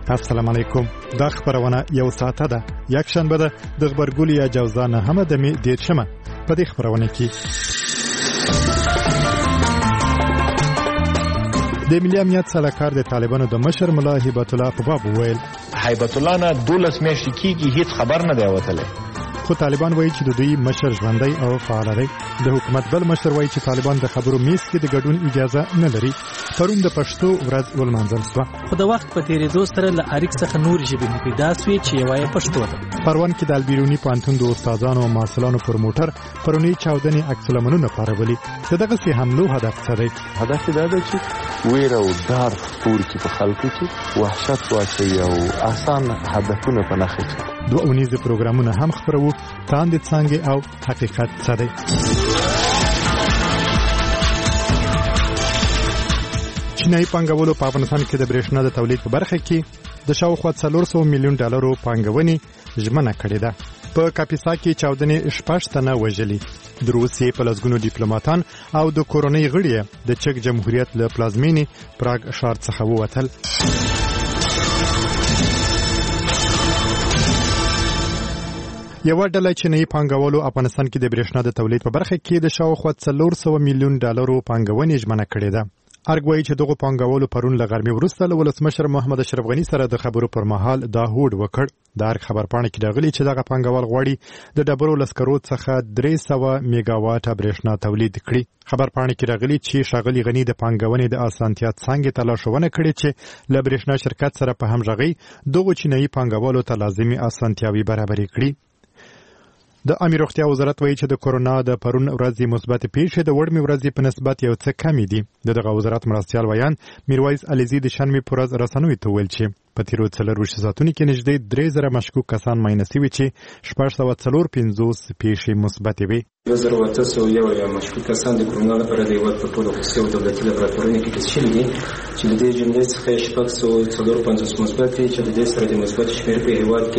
السلام علیکم. دا خبرونه یو ساعته ده. یک شنبه ده د خبرګولي یا جوزانه هم د می د شمه په دې خبرونه کې د ملي امنیت سلاکار د طالبانو د مشر ملا هیبت الله په باب ویل هیبت الله نه 12 میاشتې کېږي هیڅ خبر نه دی وتلی. خو طالبان وایي چې د دوی مشر ژوندی او فعال دی. د حکومت بل مشر وایي چې طالبان د خبرو میز کې د ګډون اجازه نه لري. پرون د پښتو ورځ ولمانځل شوه. خو د وخت په تیریدو سره له اړیک څخه نور ژبې هم پیدا شوې چې یوه یې پښتو ده. پروان کې د البیروني پوهنتون د استادانو او محصلانو پر موټر پرونی چاودنې عکس العملونه خپرولي. دغسې حملو هدف څه دی؟ هدف دا دی چې ویره او ډار خپور کړي په خلکو کې، وحشت واچوي او آسان هدفونه په نښه کړي. دوه اونیزه پروګرامونه هم خپرو. تاندې څنګه او حقیقت څه دی؟ چینایي پانګوالو په افغانستان کې د برېښنا د تولید په برخه کې د شاوخوا 400 میلیون ډالرو پانګونې ژمنه کړې ده. په کاپیسا کې چاودنې 6 تنه وژلي. د روسیې په لسګونو ډیپلوماټان او د کورنۍ غړي د چک جمهوریت له پلازمینې پراګ ښار څخه ووتل. یو ډله چینایي پانګوالو افغانستان کې د برېښنا د تولید په برخه کې د شاوخوا 400 میلیون ډالرو پانګونې ژمنه کړې ده. ارګوي چې دغه پانګوالو پرون له غرمې وروسته له ولسمشر محمد اشرف غني سره د خبرو پر مهال دا هوډ وکړ. د هر خبرپاڼه کې راغلي چې دغه پانګوال غواړي د ډبرو لسکرو څخه 300 میگاواټه برېښنا تولید کړي. خبرپاڼه کې راغلي چې ښاغلي غني د پانګونې د اسانتیا څنګه تلاشونه کړي چې له برېښنا شرکت سره په همغږي دغه چینایي پانګوالو ته لازمي اسانتیاوي برابرې کړي. د امیر روغتیا وزارت وایي چې د کورونا د پرون ورځې مثبت پیښې د وړمې ورځې په نسبت یو څه کمې دي. دغه وزارت مرستیال ویان میرویس علیزي د شنبې په ورځ رسنیو ته ویل چې په تیرو 24 ساعتونو کې نږدې 3000 مشکوک کسان معاینه شوي چې 654 پیښې مثبت وي. 2801 مشکوک کسان د کورونا لپاره د هیواد په ټولو خصوصي دولتي لابراتوارونو کې تست شوي دي چې د دې جملې څخه 654 مثبت دي چې د دې سره د مثبت شمېر په هیواد کې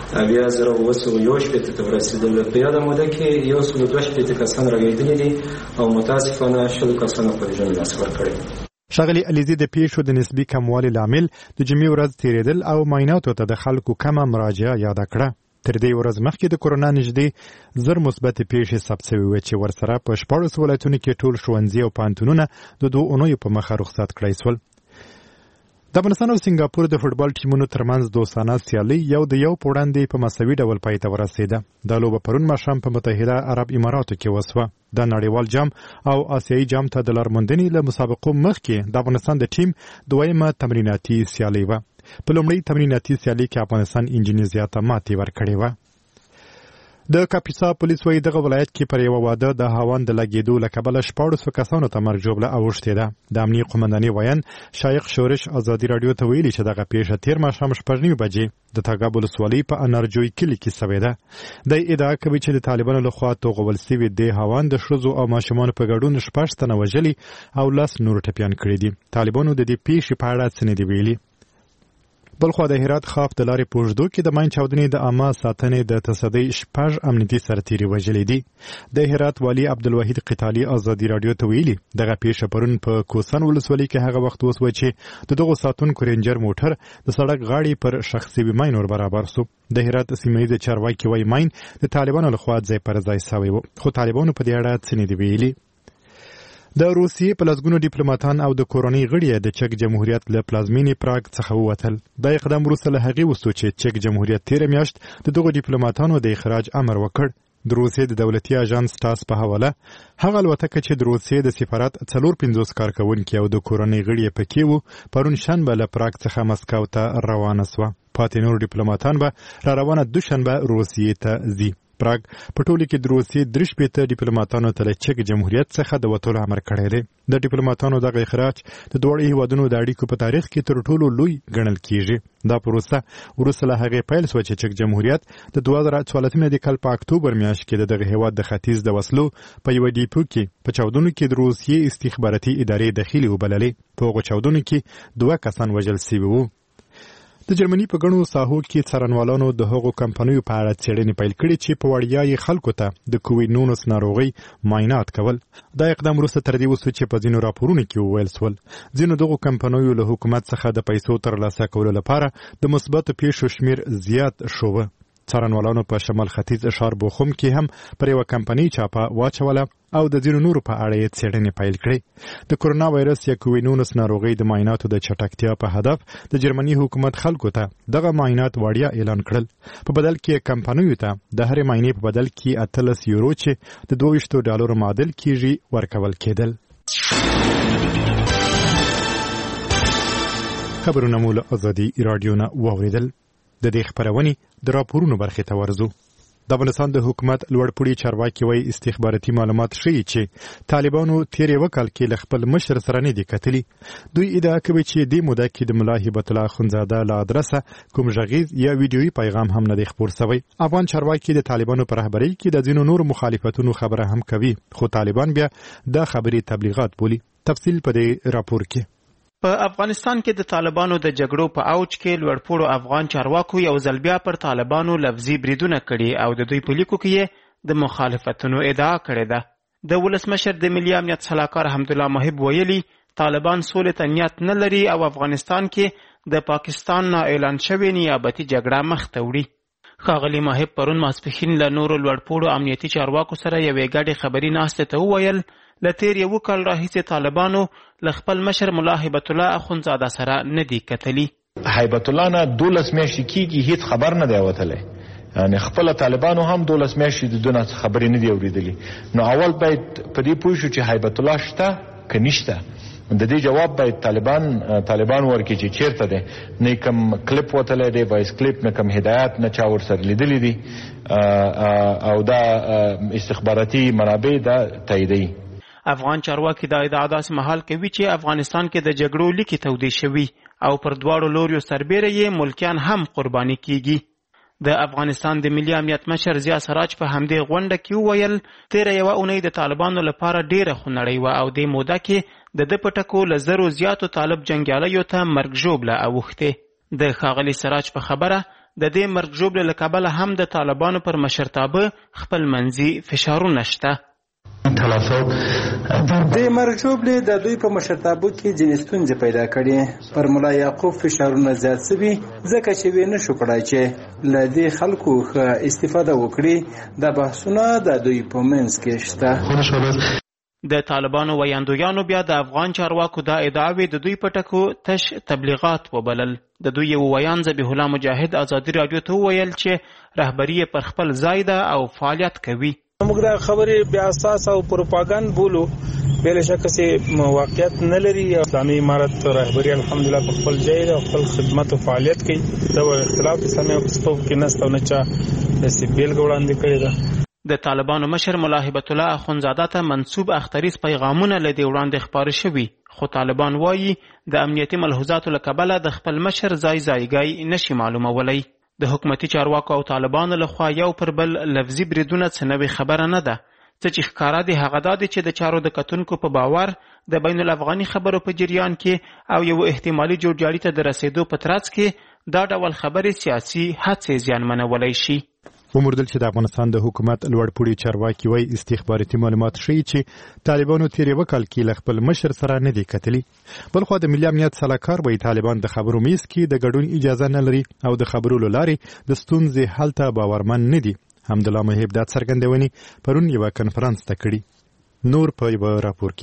70211 ته ورسېدل. په یاده موده کې 122 کسان راغلي دي او متاسفانه 10 کسان په ژوند لاس ورکړي. ښاغلي علیزي د پیښو د نسبي کموالي لامل د جمعې ورځ تیریدل او معایناتو ته د خلکو کمه مراجعه یاد کړه. تر دې ورځ مخکې د کورونا نږدې 1000 مثبت پیښې ثبت شوې وې چې ورسره په 14 ولایتونو کې ټول ښوونځي او پوهنتونونه د 2 اونیو په مخه رخصت کړای شول. د افغانستان او سنگاپور د فوټبال ټیمونو ترمنځ دوستانه سیالي یو د یو په وړاندې په مساوي ډول پای ته ورسېده. دا لوبه پرون ماښام په متحده عرب اماراتو کې وسوه. د نړیوال جام او آسیایي جام ته د لارموندنې له مسابقو مخکې د افغانستان د ټیم دویمه تمریناتي سیالي وه. په لومړۍ تمریناتي سیالي کې افغانستان انجینر زیاته ماتې ورکړې وه. د کاپیسا پولیس وایي دغه ولایت کې پر یو واده د هاوان د لګېدو له کبله 14 کسانو ته مرګ ژوبله اوښتې ده. د امنیې قومندانې ویان شایق شورش ازادي راډیو ته ویلي چې دغه پیښه تېر ماښام 9:30 بجې د تګاب ولسوالۍ په انارجوی کلي کې شوې ده. د ادعا کوي چې د طالبانو لخوا توغول شوي د هاوان د ښځو او ماشومانو په ګډون 6 تنه وژلي او 10 نور ټپیان کړي دي. طالبانو د دې پیښې په اړه څه نه دي ویلي. بلخوا د هرات خاف د لارې په اوږدو کې د ماین چاودنې د عامه ساتنې د تصدۍ 6 امنیتي سرتیري وژلي دي. د هرات والي عبدالوحید قتالي ازادي راډیو ته ویلي دغه پیښه پرون په کوسن ولسوالۍ کې هغه وخت وسوه چې د دغو ساتونکو رینجر موټر د سړک غاړې پر شخصي ماین ور برابر سو. د هرات سیمه ییز چارواکي وایي ماین د طالبانو لخوا ځای پر ځای شوی و، خو طالبانو په دې اړه څه نه دي ویلي. د روسیې په لسګونو ډیپلوماټان او د کورنۍ غړي د چک جمهوریت له پلازمینې پراګ څخه ووتل. دا اقدام وروسته له هغې وسو چې چک جمهوریت تېره میاشت د دغو ډیپلوماټانو د اخراج امر وکړ. د روسیې د دولتي اژانس تاس په حواله هغه الوتکه چې د روسیې د سفارت 450 کارکوونکي او د کورنۍ غړي پکې وو پرون شنبه له پراګ څخه مسکو ته روانه سوه. پاتې نور ډیپلوماټان به را روانه دوشنبه روسیې ته ځي. پراګ په ټولو کې د روسیې 3 ډیپلوماټانو ته له چک جمهوریت څخه د وتلو امر کړی دی. د ډیپلوماټانو دغه اخراج د دواړو هیوادونو د اړیکو په تاریخ کې تر ټولو لوی ګڼل کیږي. دا پروسه وروسته له هغې پیل شوه چې چک جمهوریت د 2014 کال په اکتوبر میاشت کې د دغه هیواد د ختیځ د وسلو په یوه ډیپو کې په چاودنو کې د روسیې استخباراتي ادارې دخیلې وبللې. په هغو چاودنو کې 2 کسان وژل شوي وو. د جرمني په غنو ساحو کې څارنوالانو د هغو کمپنیو په اړه څېړنې پیل کړې چې په وړیا خلکو ته د کووډ-19 ناروغي معاینات کول. دا اقدام وروسته تر دې وسو چې په ځینو راپورونو کې وویل شول ځینو دغو کمپنیو له حکومت څخه د پیسو ترلاسه کولو لپاره د مثبتو پیښو شمیر زیات شوه. څارنوالانو په شمال ختیځ ښار بوخم کې هم پر یوه کمپنۍ چاپه واچوله او د ځینو نورو په اړه یې څېړنې پیل کړې. د کورونا وایرس یا کووډ-19 ناروغۍ د معایناتو د چټکتیا په هدف د جرمني حکومت خلکو ته دغه معاینات وړیا اعلان کړل. په بدل کې کمپنیو ته د هرې معاینې په بدل کې 18 یورو چې د $22 معادل کېږي ورکول کېدل. خبرونه مو له ازادي رادیو نه واوریدل. د دې خبرونې د راپورونو برخې ته ورځو. د افغانستان د حکومت لوړپوړي چارواکي وایي استخباراتي معلومات ښیي چې طالبانو تیر یو کال کې له خپل مشر سره نه دي کتلي. دوی ادعا کوي چې د موده کې د ملا هبت الله اخندزاده له ادرسه کوم غږیز یا ویډیويي پیغام هم نه دی خپور شوی. افغان چارواکي د طالبانو په رهبرۍ کې د ځینو نورو مخالفتونو خبره هم کوي خو طالبان بیا د خبري تبلیغات بولي. تفصیل په دې راپور کې. په افغانستان کې د طالبانو د جګړو په اوج کې لوړپوړو افغان چارواکو یو ځل بیا پر طالبانو لفظي بریدونه کړي او د دوی په لیکو کې د مخالفتونو ادعا کړې ده. د ولسمشر د ملي امنیت سلاکار حمدالله محب ویلي طالبان سولې ته نیت نه لري او افغانستان کې د پاکستان نه اعلان شوې نیابتي جګړه مخ ته وړي. ښاغلي محب پرون ماسپښین له نورو لوړپوړو امنیتي چارواکو سره یوې ګډې خبري ناستې ته وویل له تیر یو کال راهیسې طالبانو له خپل مشر ملا هبت الله اخندزاده سره نه دي کتلي. هبت الله نه 12 میاشتې کېږي هیڅ خبر نه دی وتلی. یعنی خپل طالبانو هم 12 میاشتې د دونه خبرې نه دی اورېدلي. نو اول باید په دې پوه شو چې هبت الله شته که نشته. د دې جواب باید طالبان ورکړي چې چیرته دی. نه کوم کلیپ وتلی دی وایس کلیپ نه کوم هدایات نه چا ورسره لیدلی دي او دا استخباراتي منابع دا تاییدوي. افغان چارواکي دا ادعا داسې مهال کوي چې افغانستان کې د جګړو لیکې تودې شوي او پر دواړو لوریو سربیره یې ملکیان هم قرباني کیږي. د افغانستان د ملي امنیت مشر ضیا سراج په همدې غونډه کې وویل تیره یوه اونۍ د طالبانو لپاره ډیره خونړۍ وه او دې موده کې د ده په ټکو له زرو زیاتو طالب جنګیالیو ته مرګ ژوبله اوښتې. د ښاغلي سراج په خبره د دې مرګ ژوبلې له کبله هم د طالبانو پر مشرتابه خپل منځي فشارونه شته. د مرګ ژوبلې د دوی په مشرتابه کې ځینې ستونزې پیدا کړي. پر ملا یعقوب فشارونه زیات شوي ځکه چې ویې نشو کړای چې له دې خلکو ښه استفاده وکړي. دا بحثونه د دوی په منځ کې شته. د طالبانو ویاندویانو بیا د افغان چارواکو دا ادعاوې د دوی په ټکو تش تبلیغات وبلل. د دوی یو ویان ذبیح الله مجاهد ازادي راډیو ته وویل چې رهبري پر خپل ځای ده او فعالیت کوي. موږ دا خبرې بیا اساس او پروپاګاندا بولو بل شک چې واقعیت نه لري. اسلامي امارت رهبري الحمدلله په خپل ځای او خپل خدمت او فعالیت کوي. دا اختلاف اسلامي او صفوف کې نسته نه چا د بیل وړاندې کړی ده. د طالبانو مشر ملا هبت الله اخندزاده ته منسوب اختریز پیغامونه له دې وړاندې خپاره شوي خو طالبان وایي د امنیتي ملحوظاتو له کبله د خپل مشر ځایګی نشي معلومولی. د حکومتي چارواکو او طالبانو لخوا یو پر بل لفظي بریدونه څه نوې خبره نه ده. څه چې ښکاره دي هغه دا دي چې د چارو د کتونکو په باور د بین الافغاني خبرو په جریان کې او یو احتمالي جوړجاړي ته د رسېدو په ترڅ کې دا ډول خبرې سیاسي هڅې زیانمنولی شي. وموردل چې د افغانستان د حکومت لوړپوړي چارواکي وایي استخباراتي معلومات ښیي چې طالبانو تیر یو کال کې له خپل مشر سره نه دي کتلي. بلخوا د ملي امنیت سلاکار وایي طالبان د خبرو میز کې د ګډون اجازه نه لري او د خبرو له لارې د ستونزې حل ته باورمن نه دي. حمدالله محب دا څرګندونې پرون یوه کنفرانس ته کړي. نور په یوه راپور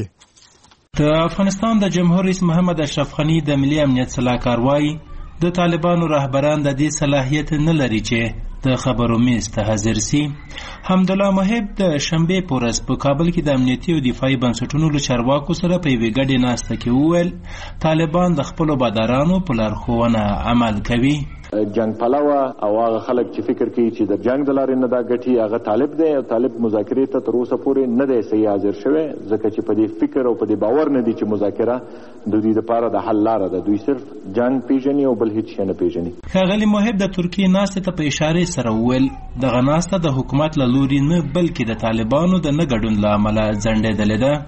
کې د افغانستان د جمهور رئیس محمد اشرف غني د ملي امنیت سلاکار وایي د طالبانو رهبران د دې صلاحیت نه لري چې د خبرو میز ته حاضر سي. حمدالله محب د شنبې په ورځ په کابل کې د امنیتي او دفاعي بنسټونو له چارواکو سره په یوې ګډې ناسته کې وویل طالبان د خپلو بادارانو په لارښوونه عمل کوي. جنگ پلوه او هغه خلک چې فکر کوي چې د جنگ د لارې نه دا ګټي هغه طالب دی او طالب مذاکرې ته تر اوسه پورې نه دی صحیح حاضر شوی ځکه چې په دې فکر او په دې باور نه دی چې مذاکره د دوی لپاره د حل لاره ده. دوی صرف جنگ پیژني او بل هیڅ شی نه پیژني. ښاغلي محب د ترکیې ناستې ته په اشارې سره وویل دغه ناسته د حکومت له لوري نه بلکې د طالبانو د نه ګډون له امله ځنډېدلې ده.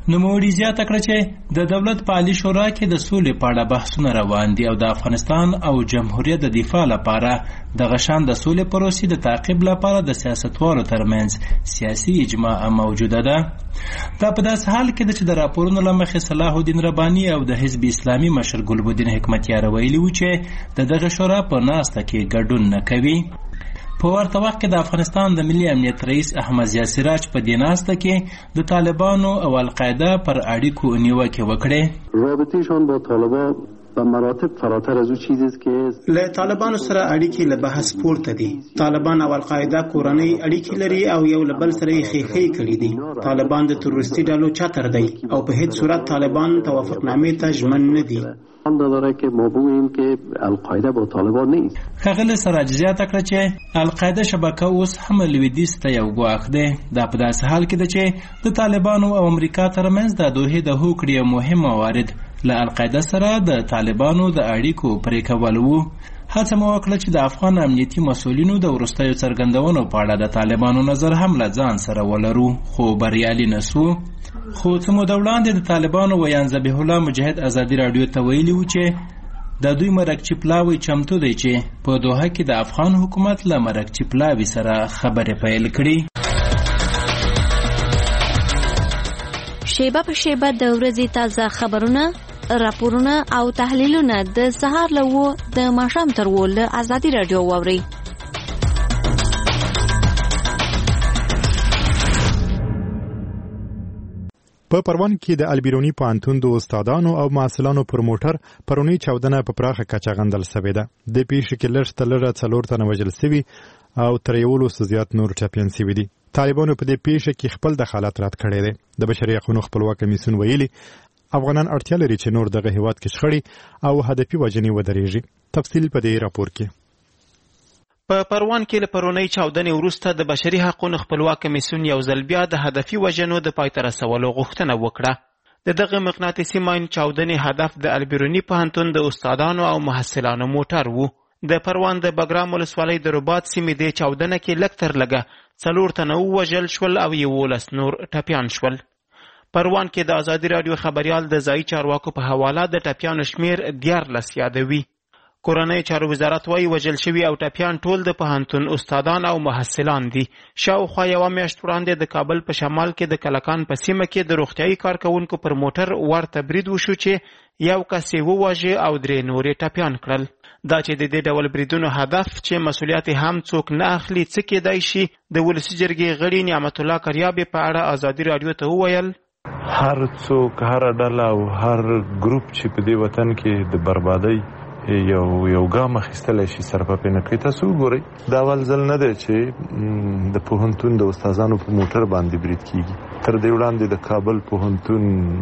نوموړي زیاته کړه چې د دولت په عالي شورا کې د سولې په اړه بحثونه روان دي او د افغانستان او جمهوریت د دفاع لپاره دغه شان د سولې پروسې د تعقیب لپاره د سیاستوالو ترمنځ سیاسي اجماع موجوده ده. دا په داسې حال کې ده چې د راپورونو له مخې صلاح الدین رباني او د حزب اسلامي مشر ګلبدین حکمتیار ویلي و چې د دغه شورا په ناسته کې ګډون نه کوي. په ورته وخت کې د افغانستان د ملي امنیت رئیس احمد ضیاء سراج په دې ناسته کې د طالبانو او القاعده پر اړیکو نیوکې وکړې. رابطهشان با طالبان و مراتب فراتر از او چیزی است که له طالبانو سره اړیکې له بحث پورته دي. طالبان او القاعده کورنۍ اړیکې لري او یو له بل سره یې خېخې کړي دي. طالبان د تروریستي ډلو چتر دی او په هیڅ صورت طالبان توافقنامې ته ژمن نه دي. داره که ما بگوییم که القاعده با طالبان نیست. ښاغلي سراج زیاته کړه چې القاعده شبکه اوس هم لویدیځ ته یو ګواښ دی. دا په داسې حال کې ده چې د طالبانو او امریکا ترمنځ د دوحې د هوکړې مهم موارد له القاعده سره د طالبانو د اړیکو پرې کول وو. هڅه مو وکړه چې د افغان امنیتي مسؤلینو د وروستیو څرګندونو په اړه د طالبانو نظر هم له ځان سره ولرو، خو بریالي نه سو. خو څه موده وړاندې د طالبانو ویان ذبیح الله مجاهد ازادي راډیو ته ویلي و چې د دوی مرکچي پلاوی چمتو دی چې په دوحه کې د افغان حکومت له مرکچي پلاوی سره خبرې پیل کړي. شیبه په شیبه د ورځې تازه خبرونه، راپورونه او تحلیلونه د سهار له 9 د ماښام تر 10 له ازادي راډیو واورئ. په پروان کې د البیرونی پوهنتون د استادانو او محصلانو پر موټر پرونی چاودنه په پراخه کچه غندل شوې ده. د پیښې کې لږ تر لږه 4 تنه وژل شوي او تر 100 زیات نور ټپیان شوي دي. طالبانو په دې پیښه کې خپل دخالت رد کړی دی. د بشري حقوقو خپلواک کمیسیون ویلي افغانان اړتیا لري چې نور دغه هیواد کې شخړې او هدفي وجنې ودرېږي. تفصیل په دې راپور کې. په پروان کې له پرونی چاودنې وروسته د بشري حقوقو خپلواک کمیسیون یو ځل بیا د هدفي وژنو د پای ته رسولو غوښتنه وکړه. د دغه مقناطیسي ماین چاودنې هدف د البیرونی پوهنتون د استادانو او محصلانو موټر وو. د پروان د بګرام ولسوالۍ د رباط سیمې د چاودنه کې لږ تر لږه 4 تنه ووژل شول او 11 نور ټپیان شول. پروان کې د ازادي راډیو خبريال د ځایي چارواکو په حواله د ټپیانو شمیر 14 یادوي. کورنۍ چارو وزارت وايي وژل شوي او ټپیان ټول د پوهنتون استادان او محصلان دي. شاوخوا یوه میاشت وړاندې د کابل په شمال کې د کلکان په سیمه کې د روغتیایي کارکوونکو پر موټر ورته برید وشو چې یو کس یې وواژه او 3 نورې ټپیان کړل. دا چې د دې ډول بریدونو هدف چې مسؤلیت هم څوک نه اخلي څه کېدای شي، د ولسي جرګې غړي نعمت الله کریابي په اړه ازادي راډیو ته وویل هر څوک هر ډله او هر ګروپ چې په دې وطن کې د بربادۍ یو ګام اخیستلی شي سرپه نه کوي. تاسو وګورئ دا اول ځل نه دی چې د پوهنتون د استادانو په موټر باندې برید کیږي. تر دې وړاندې د کابل پوهنتون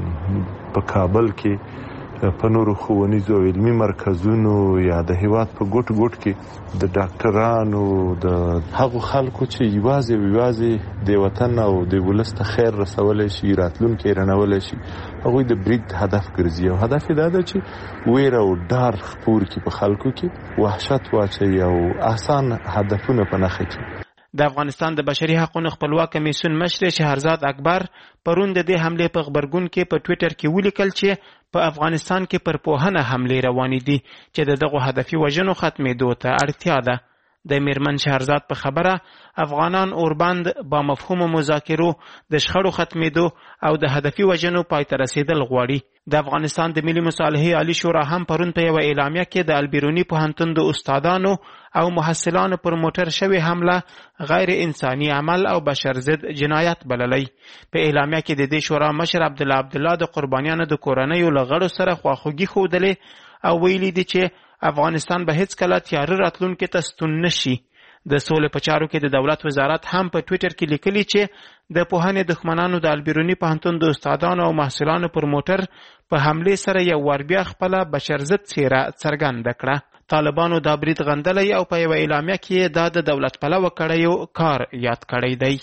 په کابل کې په نورو ښوونیزو او علمي مرکزونو یا د هیواد په ګوټ ګوټ کې د ډاکټرانو د هغو خلکو چې یوازې د وطن او د ولس ته خیر رسولی شي، راتلونکی رڼولی شي، هغوی د برید هدف ګرځي. او هدف یې دا ده چې ویره او ډار خپور کړي په خلکو کې، وحشت واچوي او آسان هدفونه په نښه کړي. د افغانستان د بشري حقوقو خپلواک کمیسیون مشر شهرزاد اکبر پرون د دې حمله په خبرګون کې په ټوئیټر کې ولیکل چې په افغانستان کې پر پوهنه حمله روانې دي چې دغه هدفي وژنو ختمېدو ته اړتیا ده. د میرمن شهرزاد په خبره افغانان اوربند با مفهوم مذاکرو د شخړو ختمېدو او د هدفي وژنو پای ته رسیدل غواړي. د افغانستان د ملي مصالحې عالی شورا هم پرون په یو اعلامیه کې د البیرونی پوهنتون د استادانو او محصلانو پر موټر شوی حمله غیر انساني عمل او بشر ضد جنایت بللی. په اعلامیه کې د دې شورا مشر عبدالله د قربانیانو د کورنیو له غړو سره خواخوږي ښودلې او ویلي دي چې افغانستان به هیڅ کله تیاره راتلونکي ته ستون نشي. د سولې په چارو کې د دولت وزارت هم په ټوئیټر کې لیکلي چې د پوهنې دښمنانو د البیرونی پوهنتون د استادانو او محصلانو پر موټر په حمله سره یو ور بیا خپل بشر ضد څیره څرګنده کړه. طالبانو دا برید غندلی او په یو اعلامیه کې دا د دولت پلوه کړیو کار یاد کړی دی.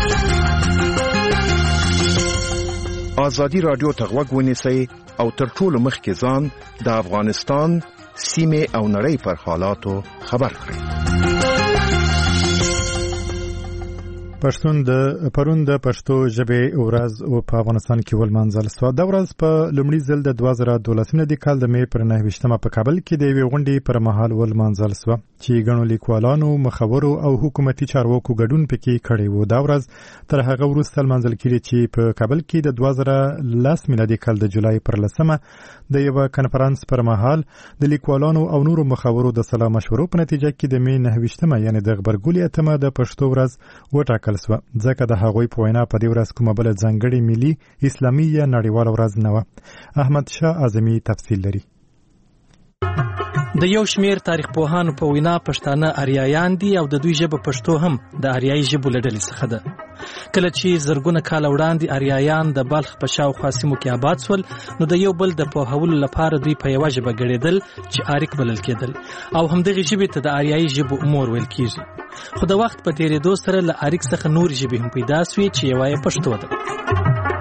ازادي راډیو ته غوږ ونیسئ او تر ټولو مخکې ځان د افغانستان سیمه او نړۍ پر حالاتو خبر کړئ. پښتون د پرون د پښتو ژبې ورځ او په افغانستان کې ولمانځل شو. د ورځ په لومړي ځل د 2012 کال د مې پر 9 په کابل کې د یوې غونډې پر مهال ولمانځل شو چې ګڼو لیکوالانو، مخورو او حکومتي چارواکو ګډون پکې کړی و. دا ورځ تر هغه وروسته لمانځل کېږي چې په کابل کې د 2010 میلادي کال د جولای پر 10 د یو کنفرانس پر مهال د لیکوالانو او نورو مخورو د سلا مشورو په نتیجه کې د مې 9 یعنی د غبرګولي اتمه د پښتو ورځ وټاکل شو. ځکه د هغوی په وینا په دې ورځ کومه بل ځانګړې ملي اسلامي یا نړیواله ورځ نه وه. احمد شاه اعظمي تفصیل لري. د یو شمیر تاریخ پوهانو په وینا پښتانه آریایان دي او د دوی ژبه پښتو هم د آریایي ژبو له ډلې څخه ده. کله چې زرګونه کاله وړاندې آریایان د بلخ په شاوخوا سیمو کې آباد شول، نو د یو بل د پوهولو لپاره دوی په یوه ژبه ګړېدل چې آریک بلل کېدل او همدغې ژبې ته د آریایي ژبو مور ویل کېږي. خو د وخت په تېرېدو سره له آریک څخه نورې ژبې هم پیدا سوې چې یوه یې پښتو ده.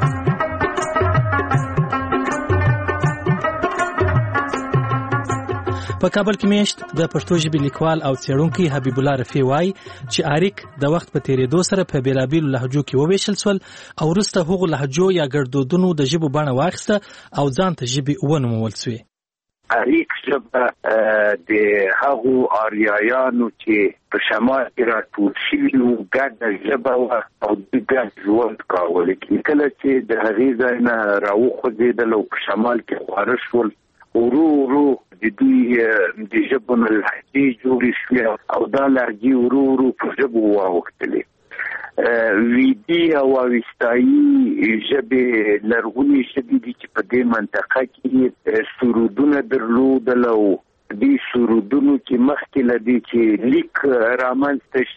په کابل کې میشت د پښتو ژبې لیکوال او څېړونکی حبیب الله رفیع وایي چې آریک د وخت په تېرېدو سره په بېلابېلو لهجو کې وویشل شول او وروسته هغو لهجو یا ګړدودونو د ژبو بڼه واخیسته او ځان ته ژبې ونومول سوې. آریک ژبه د هغو آریایانو چې په شمال کې راټول شوي وو ګډه ژبه وه او دوی ګډ ژوند کاوه. لیکن کله چې د هغې ځای نه راوخوځېدل او په شمال کې خواره شول، ورو ورو د دوی د ژبو نه لهجې جوړې شوې او دا لهجې ورو ورو په ژبو واوښتلې. ویدي او اوستایي ژبې لرغونې ژبې دي چې په دې منطقه کې سرودونه درلودل او دې سرودونو کې مخکې له دې چې لیک رامنځته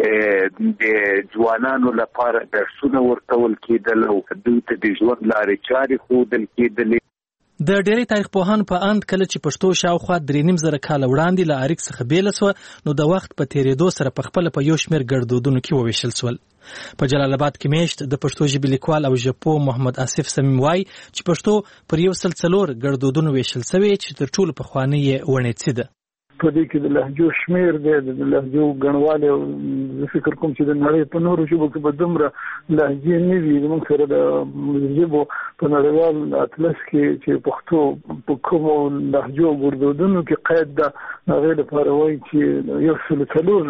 شي د ځوانانو لپاره درسونه ورکول کېدل او دوی ته د ژوند لارې چارې ښودل کېدلې. د ډېری تاریخ پوهانو په اند کله چې پښتو شاوخوا 3.5 کاله وړاندې له آریک څخه بیله سوه، نو د وخت په تېرېدو سره په خپله په یو شمېر ګړدودونو کې وویشل سول. په جلال آباد کې میشت د پښتو ژبې لیکوال او ژبپوه محمد آصف صمیم وایي چې پښتو پر 104 ګړدودونو ویشل سوې چې تر ټولو پخوانۍ یې ونیڅي ده. په دې کې د لهجو شمیر دی، د لهجو ګڼوالی او زه فکر کوم چې د نړۍ په نورو ژبو کې به دومره لهجې نه وي. زموږ سره د ژبو په نړیوال اطلس کې چې پښتو په کومو لهجو او ګړدودونو کې قید ده، هغې لپاره وایي چې 104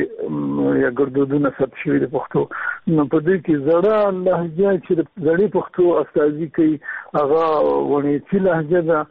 لهجې یا ګړدودونه ثبت شوي د پښتو. نو په دې کې زړه لهجه چې د زړې پښتو استازي کوي هغه ونیڅي لهجه ده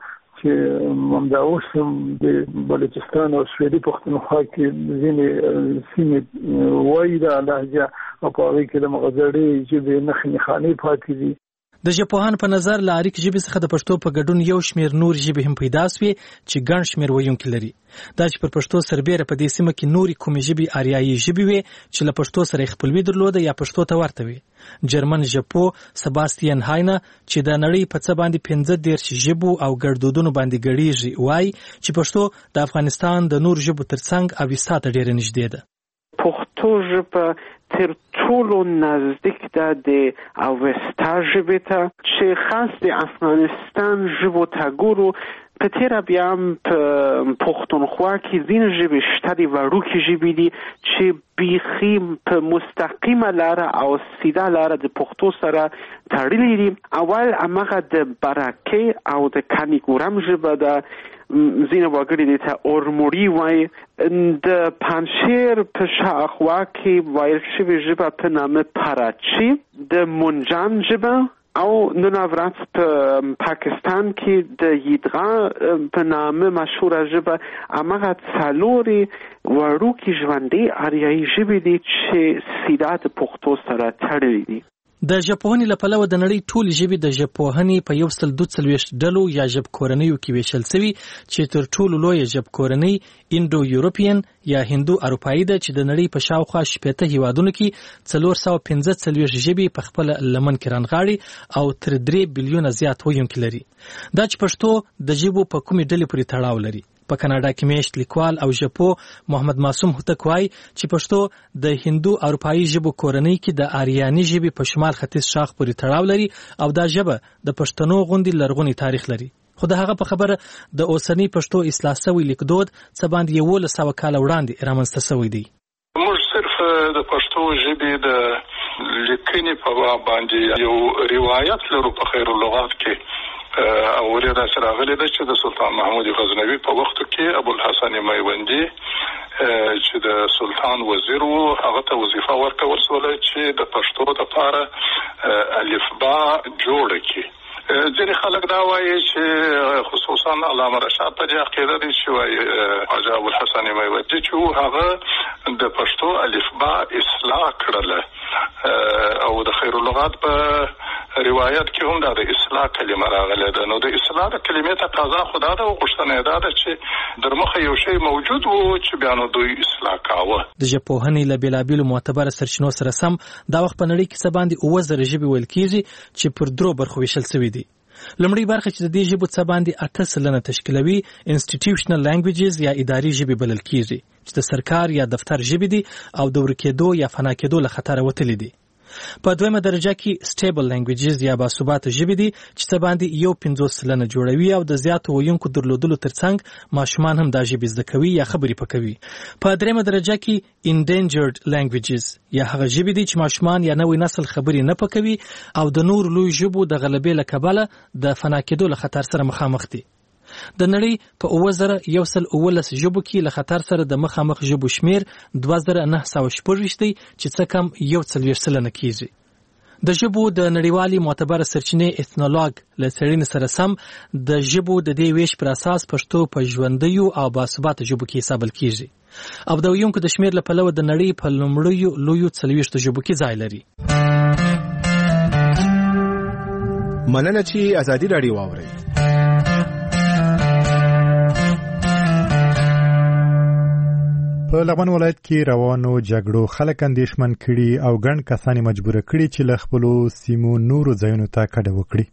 چې همدا اوس هم د بلوچستان او سویلي پښتونخوا کې ځینې سیمې وایي دا لهجه او په هغې کې د هغه زړې ژبې نښې نښانې پاتې دي. د ژبپوهانو په نظر له آریک ژبې څخه د پښتو په ګډون یو شمېر نور ژبې هم پیدا سوې چې ګڼ شمېر ویونکي لري. دا چې پر پښتو سربېره په دې سیمه کې نورې کومې ژبې آریایي ژبې وې چې له پښتو سره یې خپلوي درلوده یا پښتو ته ورته وې. جرمن ژبپوه سباستین هاینه چې د نړۍ په څه باندې 15 ژبو او ګړدودونو باندې ګړېږي وایي چې پښتو د افغانستان د نور ژبو ترڅنګ اوستا ته ډېره نږدې ده. پښتو ژبه تر ټولو نزدیک ده د اوستا ژبې ته چې خاص د افغانستان ژبو ته ګورو. په تېره بیا هم په پښتونخوا کې ځینې ژبې شته دي وړوکې ژبې دي چې بیخي په مستقیمه لاره او سیده لاره د پښتو سره تړلي دي. اول هماغه د برکې او د کانیګورم ژبه ده، ځینې وګړي دې ته اورموړي وایي. د پنجشیر په شاوخوا کې ویل شوې ژبه په نامه پراچی، د منجان ژبه او نن ورځ په پاکستان کې د یدغا په نامه مشهوره ژبه. هماغه څلورې وړوکې ژوندۍ آریایي ژبې دي چې سیده د پښتو سره تړلي دي. د ژبپوهنې له پلوه د نړۍ ټولې ژبې د ژبپوهنې په 142 ډلو یا ژبکورنیو کې ویشل سوي چې تر ټولو لویه ژبکورنۍ انډو یورپین یا هندو اروپایي ده چې د نړۍ په شاوخوا 18 هیوادونو کې 415 ژبې په خپل لمن کې رانغاړي او تر 3 بلیونه زیات ویونکي لري. دا چې پښتو د ژبو په کومې ډلې پورې تړاو لري. په کاناډا کې میشت لیکوال او ژبپوه محمد معصوم هوتک وایي چې پښتو د هندو اروپایي ژبو کورنۍ کې د آریاني ژبې په شمال ختیځ شاخ پورې تړاو لري او دا ژبه د پښتنو غوندې لرغونی تاریخ لري. خو د هغه په خبره د اوسنی پښتو اصلاح شوی لیکدود څه باندې 1100 کاله وړاندې رامنځته شوی دی. موږ صرف د پښتو ژبې د لیکنې په باب باندې یو روایت لرو په خیر اللغات کې او ورته سره غلي ده چې د سلطان محمود غزنوي په وخت کې ابوالحسن میوندي چې د سلطان وزیر وو هغه ته وظیفه ورکول شوه چې د پښتو لپاره الفبا جوړ کړي. ځینې خلک دا وایي چې خصوصا علامه رشاد په دې عقیده دي چې وایي حاجي ابوالحسن میوندي چې هغه د پښتو الفبا اصلاح کړله او د خیر اللغات په روایت کې هم د اصلاح کلمه راغله ده. نو د اصلاح د کلمې تقاضا خدا ده او غوښتنه ده چې درمخه یو شی موجود وو چې بیا نو دوی اصلاح کاوه. د ژبپوهنې له بېلابېلو معتبره سرچینو سره سم دا وخت په نړۍ کې څه باندې 9,000 ژبې ویل کېږي چې پر 3 برخو ویشل شوي دي. لومړی برخه چې د دې ژبو څه باندې 8% تشکیلوي انسټیټیوشنل لانګویجز یا اداري ژبې بلل کېږي چې د سرکار یا دفتر ژبې دي او د ورکېدو یا فنا کېدو له خطره وتلي دي. په دویمه درجه کې سټیبل لانګویجز یا باثباته ژبې دي چې څه باندې 50% جوړوي او د زیاتو ویونکو درلودلو ترڅنګ ماشومان هم دا ژبې زده کوي یا خبرې پکوي. په دریمه درجه کې انډینجرډ لانګویجز یا هغه ژبې دي چې ماشومان یا نوې نسل خبرې نه پکوي او د نور لوی ژبو د غلبې له کبله د فنا کېدو له خطر سره مخامخ دي. د نړۍ په 9,119 ژبو کې له خطر سره د مخامخ ژبو شمیر 2,916 دی چې څه کم 140 کېږي. د ژبو د نړیوالي معتبره سرچینې ایتنولوګ له څېړنې سره سم د ژبو د دې ویش پر اساس پښتو په ژوندیو او باثباته ژبو کې حسابل کېږي او د ویونکو د شمیر له پلوه د نړۍ په لومړیو لویو 40 ژبو کې ځای لري. مننه چې ازادي راډیو واورئ. په لغمان ولایت کې روانو جګړو خلک اندېښمن کړي او ګڼ کسان مجبور کړي چې له خپلو سیمو نورو ځایونو ته کډه وکړي.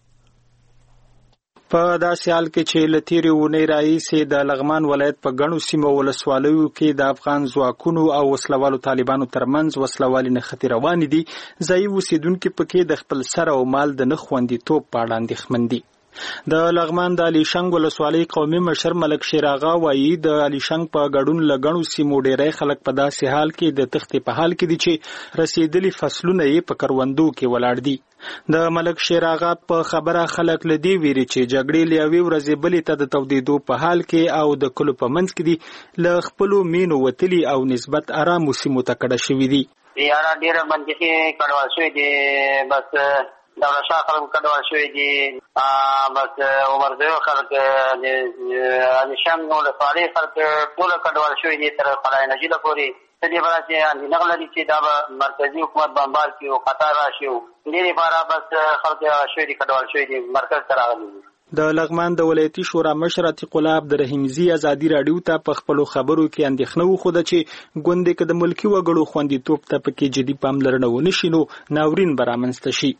په داسې حال کې چې له تېرې اونۍ راهیسې د لغمان ولایت په ګڼو سیمو ولسوالیو کې د افغان ځواکونو او وسلوالو طالبانو ترمنځ وسلوالي نښتې روانې دي، ځایي اوسېدونکي پکې د خپل سر او مال د نه خوندیتوب په اړه اندېښمن دي. د لغمان د علیشنګ ولسوالۍ قومي مشر ملک شیر آغا وایي د علیشنګ په ګډون لګڼو سیمو ډیری خلک په داسې حال کې د تختې په حال کې دي چې رسیدلي فصلونه یې په کروندو کې ولاړ دي. د ملک شیر آغا په خبره خلک لدی ویري چې جګړې لیاوي ورځې بلې ته د تودېدو په حال کې او د کلو په منځ کې دي له خپلو مینو وتلي او نسبت آرامو سیمو ته کډه شوي دي. یاره ډېره بندیخي کډوال شوي دي، بس دولت شاه خلک کډوال شوي دي، بس عمرزیو خلک علیشنګ ولسوالۍ خلک ټول کډوال شوي دي تر قلعه نجیله پورې. په دې باره چې اندېښنه لري چې دا به مرکزي حکومت بمبار کړي او خطر راشي. دې لپاره بس خلک شوي دي کډوال شوي دي مرکز ته راغلي دي. د لغمان د ولایتي شورا مشر عتیق الله عبدالرحیمزي ازادي راډیو ته په خپلو خبرو کې اندېښنه وښوده چې ګوندې که د ملکي وګړو خوندیتوب ته پکې جدي پاملرنه ونه شي نو ناورین به رامنځته شي.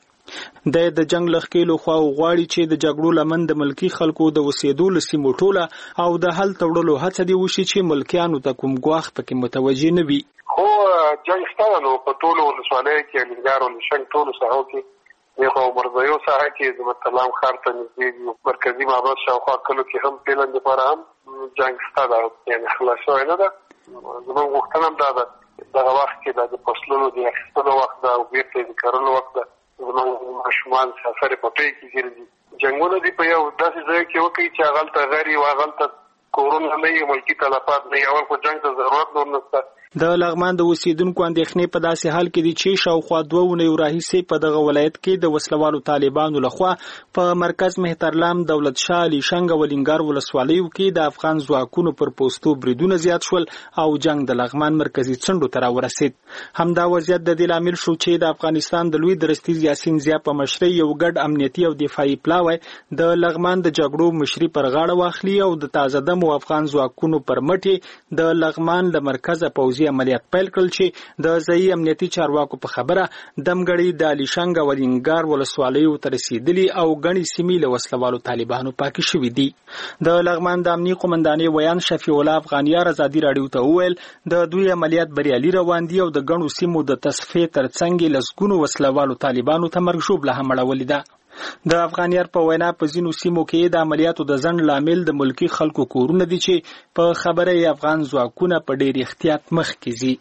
د جنگ لخکېلو خوا غواړي چې د جګړو لمن د ملکی خلکو د وسیدو له سیمو ټوله او د حل تړلو هڅه دی وشي چې ملکیانو ته کوم ګواښ پکې متوجه نه وي. خو جنگ شته نو په ټولو ولسوالیو کې الینګار ولشنګ ټولو ساحو کې یو مرزیو ساحه کې زموږ تلام ښار ته نږدې مرکزي معبد شاوخوا کلو کې هم پلان لپاره هم جنگ شته ده، یعنې خلاص شوی نه ده. زموږ غوښتنه هم دا ده دغه وخت کې د فصلونو د اخیستلو وخت ده او بیرته یې د کرلو وخت ده. زموږ ماشومان سفر په پټۍ کې ګرځي. جنګونه دي په یو داسې ځای کې وکړي چې هغلته غري او هغلته کورونه نه وي، ملکي تلفات نه وي، اول خو جنګ ته ضرورت نور نشته. د لغمان د اوسیدونکو اندېښنې په داسې حال کې دي چې شاوخوا 2 اونۍ راهیسې په دغه ولایت کې د وسلوالو طالبانو لخوا په مرکز مهترلام، دولت شاه، علیشنګ او الینګار ولسوالیو کې د افغان ځواکونو پر پوستو بریدونه زیات شول او جنگ د لغمان مرکزي څنډو ته راورسېد. همدا وضعیت د دې لامل شو چې د افغانستان د لوی درستیز یاسین زیا په مشرۍ یو ګډ امنیتي او دفاعي پلاوی د لغمان د جګړو مشري پر غاړه واخلي او د تازه دمو افغان ځواکونو پر مټې د لغمان له مرکزه پوځي عملیات پیل کړل چې د ځایي امنیتي چارواکو په خبره دمګړی د علیشنګ او الینګار ولسوالیو ته رسیدلي او ګڼې سیمې له وسلوالو طالبانو پاکې شوي دي. د لغمان د امنیي قومندانې ویان شفیع الله افغانیار ازادي راډیو ته وویل د دوی عملیات بریالي روان دي او د ګڼو سیمو د تصفیې ترڅنګ لسګونو وسلوالو طالبانو ته مرګ ژوبله هم اړولې ده. د افغانیار په وینا په ځینو سیمو کې د عملیاتو د ځنډ لامل د ملکی خلکو کورونه دي چې په خبره افغان ځواکونه په ډېر احتیاط مخکې ځي. موږ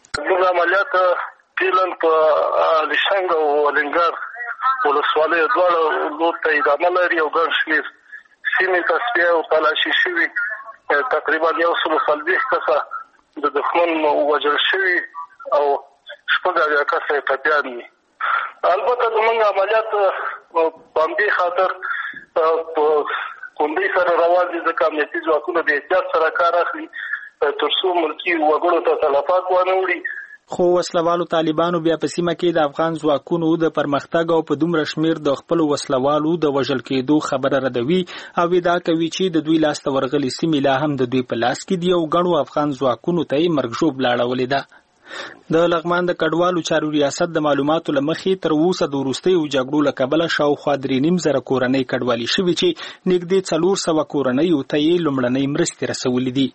عملیات پیلن په لشنګ او ولنګار ولسوالۍ دواړه لور ته ادامه لري او ګڼ شمېر سیمې تصفیه او تلاشي شوي تقریبا 140 کسه د دښمن وژل شوي او 6 کسه یې ټپیان دي. البته زموږ عملیات په همدې خاطر په کندۍ سره روان دي ځکه امنیتي ځواکونه د احتیاط سره کار اخلي تر څو ملکي وګړو ته تلفات ونه وړي. خو وسلوالو طالبانو بیا په سیمه کې د افغان ځواکونو د پرمختګ او په دومره شمیر د خپل وسلوالو د وژل کېدو خبره ردوي او ادعا کوي چې د دوی لاس ته ورغلي سیمې لا هم د دوی په لاس کې دي او ګڼو افغان ځواکونو ته یې مرګژوب لاړولې ده. د لغمان د کډوالو چارو ریاست د معلوماتو له مخې تر اوسه د وروستیو جګړو له کبله شاوخوا 3.5 کورنۍ کډوالي شوي چې نږدې 400 کورنیو ته یې لومړنۍ مرستې رسولې دي.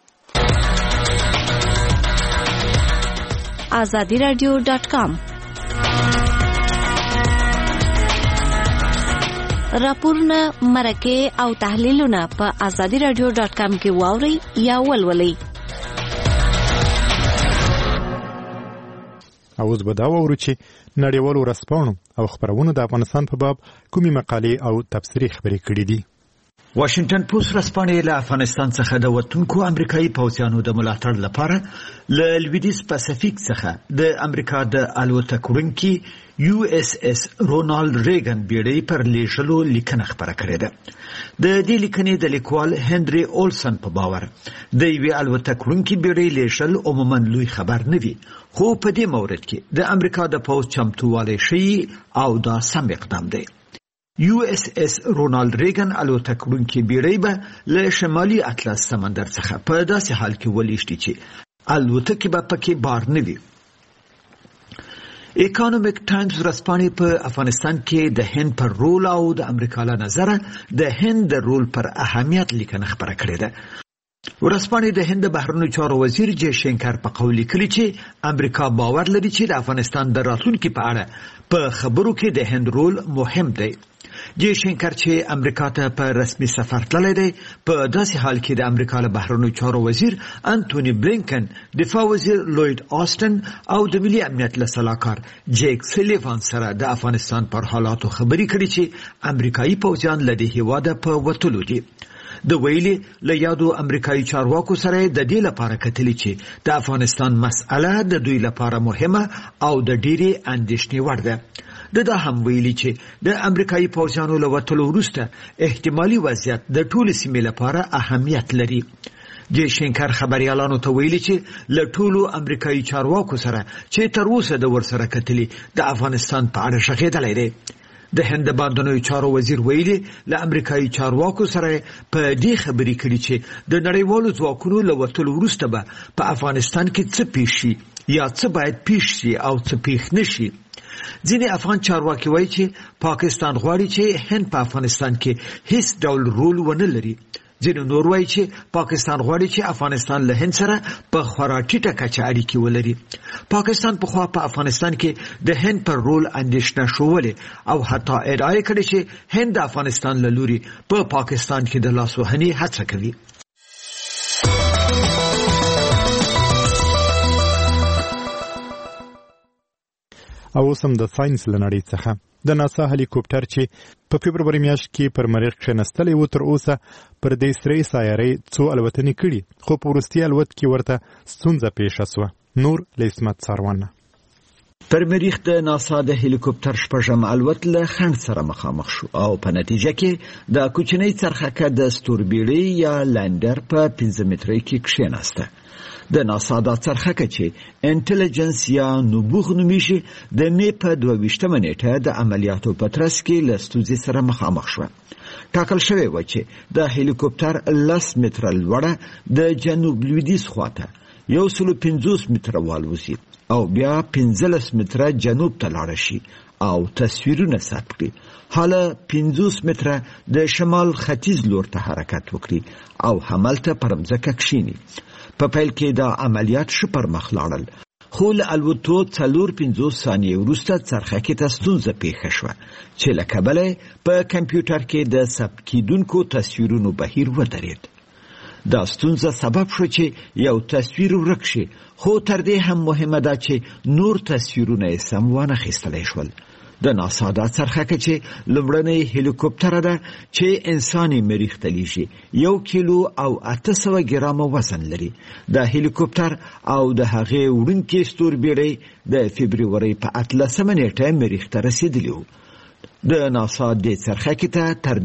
azadiradio.com راپورونه، مرکې او تحلیلونه په azadiradio.com کې واورئ یا ولولئ. اوس به دا وورو چې نړیوالو ورځپاڼو او خبرونو د افغانستان په باب کومې مقالې او تبصرې خبرې کړې دي. واشنگټن پوسټ ورځپاڼې له افغانستان څخه د وتونکو امریکایي پوځیانو د ملاتړ لپاره له لویدیځ پاسفیک څخه د امریکا د الوتکوړونکي USS رونالد ریګن بیړۍ پر لیږلو لیکنه خبره کړې ده. د دې لیکنې د لیکوال هنري اولسن په باور د یوې الوتکوړونکي بیړۍ لیږل عموما لوی خبر نه وي، خو په دې مورد کې د امریکا د پوځ چمتووالی ښیي او دا سم اقدام دی. USS رونالد ریګن الوتکوړونکي بیړۍ به له شمالي اطلس سمندر څخه په داسې حال کې ولیږدي چې الوتکې به پکې بار نه وي. اکانومیک ټایمز ورځپاڼې په افغانستان کې د هند پر رول او د امریکا له نظره د هند د رول پر اهمیت لیکنه خبره کړې ده. ورځپاڼې د هند بهرنیو چارو وزیر جے شنکر په قول لیکلي چې امریکا باور لري چې د افغانستان د راتلونکي په اړه په خبرو کې د هند رول مهم دی. جے شنکر چې امریکا ته په رسمي سفر تللی دی، په داسې حال کې د امریکا له بهرنیو چارو وزیر انټونی بلینکن، دفاع وزیر لوید آسټن او د ملي امنیت له سلاکار جیک سلیوان سره د افغانستان پر حالاتو خبرې کړي چې امریکایي پوځیان له دې هیواده په وتلو دي. د ویلي له یادو امریکایي چارواکو سره د دې لپاره کتلي چې د افغانستان مسأله د دوی لپاره مهمه او د ډېرې اندېښنې وړ ده. دا هم ویلي چې د امریکایي پوځیانو له وتلو وروسته احتمالي وضعیت د ټولې سیمې لپاره اهمیت لري. جے شنکر خبريالانو ته ویلي چې له ټولو امریکایي چارواکو سره چې تر اوسه د ورسره کتلي د افغانستان په اړه شغېدلی دی. د هند بهرنیو چارو وزیر ویلي له امریکایي چارواکو سره په دې خبرې کړي چې د نړیوالو ځواکونو له وتلو وروسته به په افغانستان کې څه پیښ شي یا څه باید پیښ شي او څه پیښ نشي. ځینې افغان چارواکي وایي چې پاکستان غواړي چې هند په افغانستان کې هیڅ ډول رول ونه لري. ځینې نور وایي چې پاکستان غواړي چې افغانستان له هند سره په خورا ټیټه کچه اړیکې ولري. پاکستان پخوا په افغانستان کې د هند پر رول اندېښنه ښودلې او حتی ادعا یې کړې چې هند د افغانستان له لوري په پاکستان کې د لاسوهنې هڅه کوي. او سم د ساينس لنړۍ څخه د ناسا هلیکوپټر چې په فبروري میاشت کې پر مریخ کښېنستلی و تر اوسه پر دې سرې سیارې څو الوتنې کړي، خو په وروستي الوت کې ورته ستونزه پیښه سوه. نور له اسمت څاروانه. پر مریخ د ناسا د هلیکوپټر شپږم الوت له خنډ سره مخامخ شو او په نتیجه کې د کوچنۍ څرخکه د ستوربیړۍ یا لینډر په 15 مترۍ کې کښېناسته. د ناسا د څرخکه چې انټيليجنس یا نبوغ نومیږي د مې په 22 نیټه د عملیاتو په ترڅ کې له ستونزې سره مخامخ شوه. ټاکل شوی و چې د هلیکوپټر 10 متره لوړه د جنوب لویدیځ خواته 150 متره والوزي او بیا 15 متره جنوب ته لاړ شي او تصویرونه ثبت کړي. حالا 50 متره د شمال ختیځ لور ته حرکت وکړي او همالته پر مځکه کښیني. په پیل کې دا عملیات ښه پر مخ لاړل، خو له الوتو 4-5 ثانیې وروسته څرخکې ته ستونزه پیښه شوه چې له کبله په کمپیوټر کې د ثبت کیدونکو تصویرونو بهیر ودرېد. دا ستونزه سبب شو چې یو تصویر ورک شي، خو تر دې هم مهمه ده چې نور تصویرونه یې سم وانخیستلی شول. د ناسا دا څرخکه چې لومړنۍ هلیکوپټره ده چې انساني مریخ ته لیږي، 1 کیلو او 800 ګرامه وزن لري. د هلیکوپټر او د هغې وړونکي ستوربیړۍ د فبرورۍ په 18 نیټه مریخ ته رسېدلي وو. د ناسا دې څرخکې ته تر